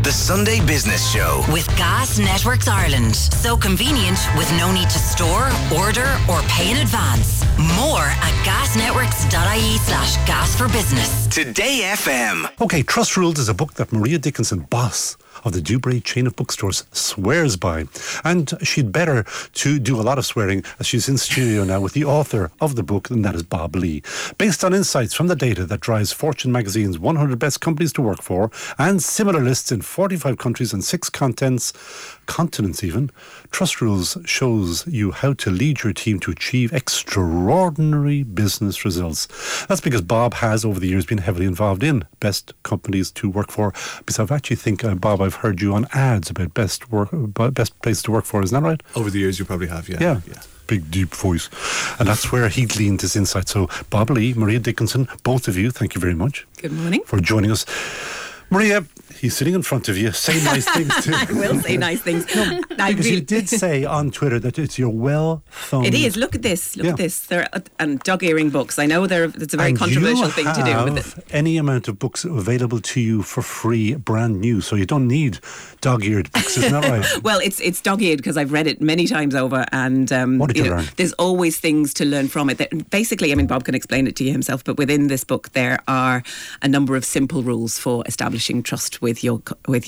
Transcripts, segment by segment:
The Sunday Business Show. With Gas Networks Ireland. So convenient with no need to store, order or pay in advance. More at gasnetworks.ie/gas for business. Today FM. Okay, Trust Rules is a book that Maria Dickinson, boss of the Dewberry chain of bookstores, swears by. And she'd better to do a lot of swearing, as she's in studio now with the author of the book, and that is Bob Lee. Based on insights from the data that drives Fortune magazine's 100 best companies to work for, and similar lists in 45 countries and 6 continents even, Trust Rules shows you how to lead your team to achieve extraordinary business results. That's because Bob has, over the years, been heavily involved in best companies to work for. Because I actually think, Bob, I've heard you on ads about best place to work for. Isn't that right? Over the years, you probably have, yeah. Yeah. Big, deep voice. And that's where he gleaned his insight. So, Bob Lee, Maria Dickinson, both of you, thank you very much. Good morning. For joining us. Maria, he's sitting in front of you. Say nice things too. I will say nice things. Because you did say on Twitter that it's your well-thumbed... It is. Look at this. Look at this. And dog-earing books. I know it's a very controversial thing to do. And you have any amount of books available to you for free, brand new, so you don't need dog-eared books, isn't that right? Well, it's dog-eared because I've read it many times over, and what did you learn? There's always things to learn from it. Basically, I mean, Bob can explain it to you himself, but within this book there are a number of simple rules for establishing trust with your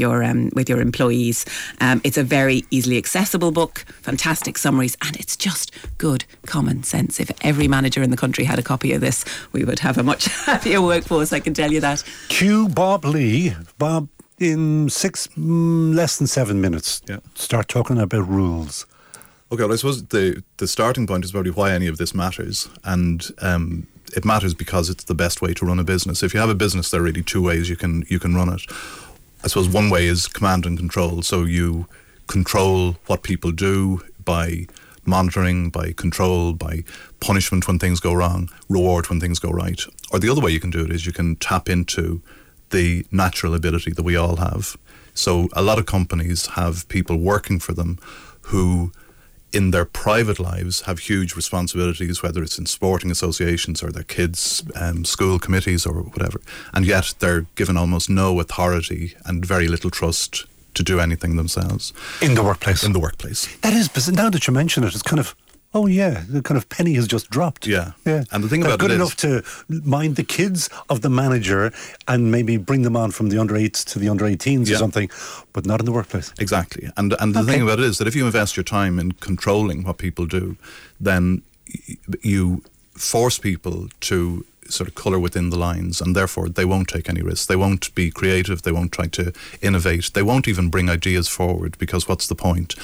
employees. It's a very easily accessible book, fantastic summaries, and it's just good common sense. If every manager in the country had a copy of this, we would have a much happier workforce, I can tell you that. Cue Bob Lee. Bob, in less than 7 minutes, start talking about rules. Okay, well, I suppose the starting point is probably why any of this matters, and it matters because it's the best way to run a business. If you have a business, there are really 2 ways you can run it. I suppose one way is command and control. So you control what people do by monitoring, by control, by punishment when things go wrong, reward when things go right. Or the other way you can do it is you can tap into the natural ability that we all have. So a lot of companies have people working for them who in their private lives have huge responsibilities, whether it's in sporting associations or their kids' school committees or whatever, and yet they're given almost no authority and very little trust to do anything themselves. In the workplace? In the workplace. That is, now that you mention it, it's kind of, oh yeah, the kind of penny has just dropped. Yeah. And the thing about it is... good enough to mind the kids of the manager and maybe bring them on from the under-8s to the under-18s or something, but not in the workplace. Exactly. And the thing about it is that if you invest your time in controlling what people do, then you force people to sort of colour within the lines, and therefore they won't take any risks. They won't be creative. They won't try to innovate. They won't even bring ideas forward, because what's the point?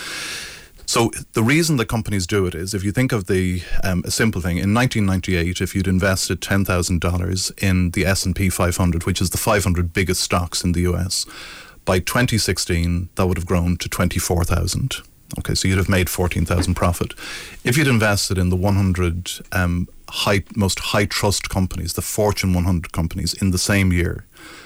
So the reason that companies do it is, if you think of a simple thing, in 1998, if you'd invested $10,000 in the S&P 500, which is the 500 biggest stocks in the US, by 2016, that would have grown to 24,000. Okay, so you'd have made 14,000 profit. If you'd invested in the 100 most high trust companies, the Fortune 100 companies, in the same year,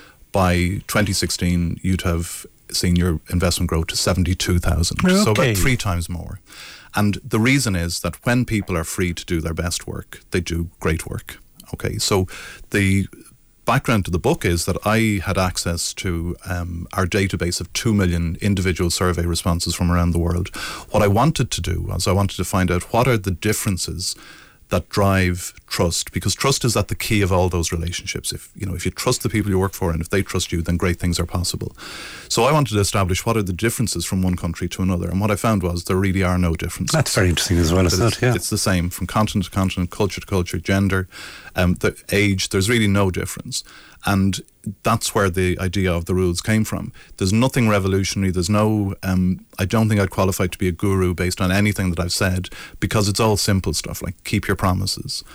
by 2016, you'd have seen your investment grow to 72,000. Okay. So about 3 times more. And the reason is that when people are free to do their best work, they do great work. Okay, so the background to the book is that I had access to our database of 2 million individual survey responses from around the world. What I wanted to do was I wanted to find out what are the differences that drive trust, because trust is at the key of all those relationships. If you trust the people you work for and if they trust you, then great things are possible. So I wanted to establish what are the differences from one country to another, and what I found was there really are no differences. That's very interesting as well, isn't it? Yeah. It's the same from continent to continent, culture to culture, gender, the age. There's really no difference. And that's where the idea of the rules came from. There's nothing revolutionary. There's no, I don't think I'd qualify to be a guru based on anything that I've said, because it's all simple stuff like keep your promises,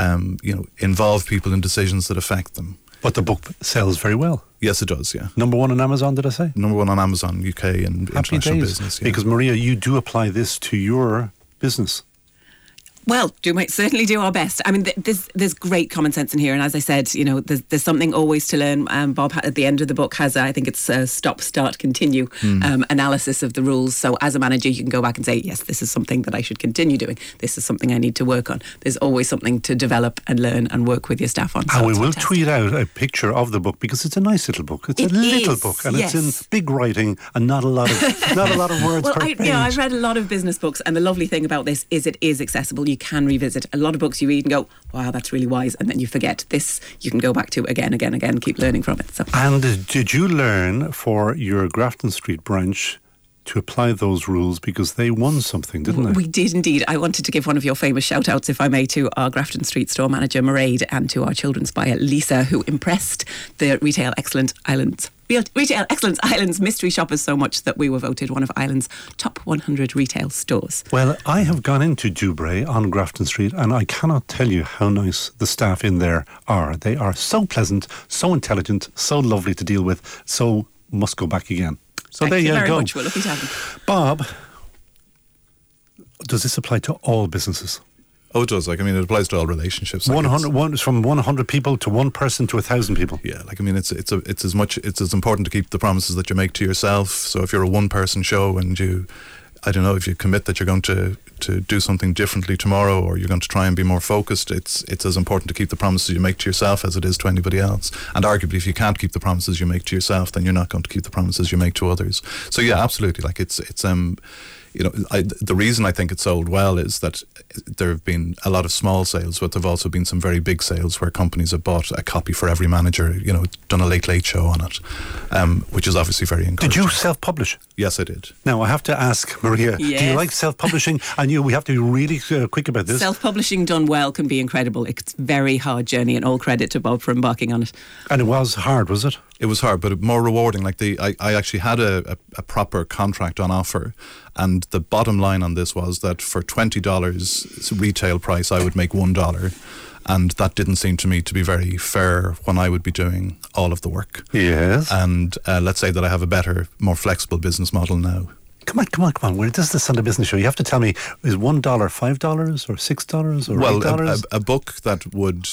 involve people in decisions that affect them. But the book sells very well. Yes, it does, yeah. Number 1 on Amazon, did I say? Number 1 on Amazon, UK and Happy international days. business. Yeah. Because Maria, you do apply this to your business. Well, certainly do our best. I mean, there's great common sense in here, and as I said, there's something always to learn. Bob at the end of the book has, I think it's a stop, start, continue analysis of the rules. So as a manager, you can go back and say, yes, this is something that I should continue doing. This is something I need to work on. There's always something to develop and learn and work with your staff on. So and we will tweet out a picture of the book because it's a nice little book. It's a little book, and it's in big writing and not a lot of words per page. I've read a lot of business books, and the lovely thing about this is it is accessible. You can revisit a lot of books you read and go, wow, that's really wise, and then you forget. This you can go back to again, keep learning from it. So. And did you learn for your Grafton Street branch to apply those rules, because they won something, didn't they? We did indeed. I wanted to give one of your famous shout outs, if I may, to our Grafton Street store manager Mairead and to our children's buyer Lisa, who impressed the Retail Excellence Ireland's mystery shoppers so much that we were voted one of Ireland's top 100 retail stores. Well, I have gone into Dewbray on Grafton Street, and I cannot tell you how nice the staff in there are. They are so pleasant, so intelligent, so lovely to deal with, so must go back again. So Thank there you you very go. much. We're lucky to have them. Bob, does this apply to all businesses? Oh, it does. It applies to all relationships. 100, from 100 people to one person to 1,000 people. Yeah, it's as important to keep the promises that you make to yourself. So if you're a one-person show and if you commit that you're going to do something differently tomorrow, or you're going to try and be more focused, it's as important to keep the promises you make to yourself as it is to anybody else. And arguably, if you can't keep the promises you make to yourself, then you're not going to keep the promises you make to others. So yeah, absolutely. The reason I think it sold well is that there have been a lot of small sales, but there have also been some very big sales where companies have bought a copy for every manager, done a late show on it, which is obviously very encouraging. Did you self-publish? Yes, I did. Now, I have to ask, Maria, Yes. do you like self-publishing? And we have to be really quick about this. Self-publishing done well can be incredible. It's a very hard journey, and all credit to Bob for embarking on it. And it was hard, was it? It was hard, but more rewarding. I actually had a proper contract on offer, and the bottom line on this was that for $20 retail price, I would make $1. And that didn't seem to me to be very fair when I would be doing all of the work. Yes. And let's say that I have a better, more flexible business model now. Come on. This is the Sunday Business Show. You have to tell me, is $1 $5 or $6 or $8? A book that would...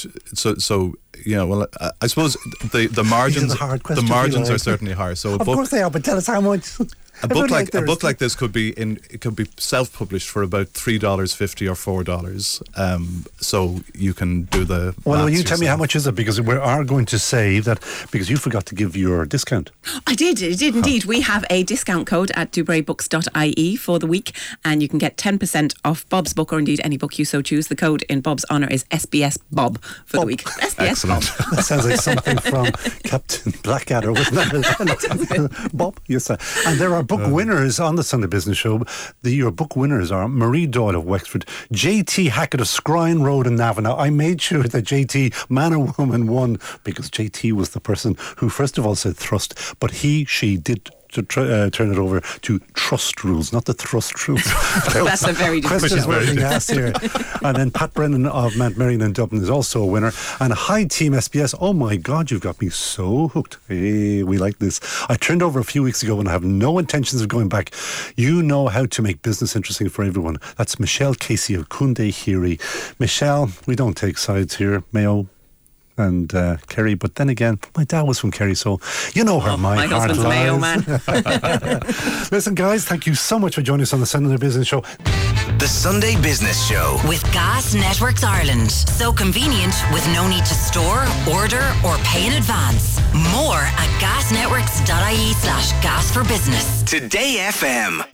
I suppose the margins... These are the hard questions, the margins are certainly higher. So of course they are, but tell us how much... A book like this could be self-published for about $3.50 or $4. So you can do the. Well, you tell me how much is it, because we are going to save that, because you forgot to give your discount. I did indeed. We have a discount code at dubraybooks.ie for the week, and you can get 10% off Bob's book, or indeed any book you so choose. The code in Bob's honour is SBS Bob for the week. SBS Bob. That sounds like something from Captain Blackadder, wasn't it? Bob, yes, sir. And there are book winners on the Sunday Business Show. Your book winners are Marie Doyle of Wexford, JT Hackett of Scrine Road in Navan. Now, I made sure that JT, man or woman, won, because JT was the person who first of all said thrust, but she did to turn it over to trust rules, not the thrust rules. That's a very different questions were being asked here. And then Pat Brennan of Mount Marion in Dublin is also a winner. And hi, Team SBS. Oh my God, you've got me so hooked. Hey, we like this. I turned over a few weeks ago and I have no intentions of going back. You know how to make business interesting for everyone. That's Michelle Casey of Kunde Hiri. Michelle, we don't take sides here. Mayo and Kerry, but then again, my dad was from Kerry, so you know where my heart husband's lies. a Mayo man. Listen, guys, thank you so much for joining us on the Sunday Business Show. The Sunday Business Show. With Gas Networks Ireland. So convenient with no need to store, order or pay in advance. More at gasnetworks.ie/gas for business. Today FM.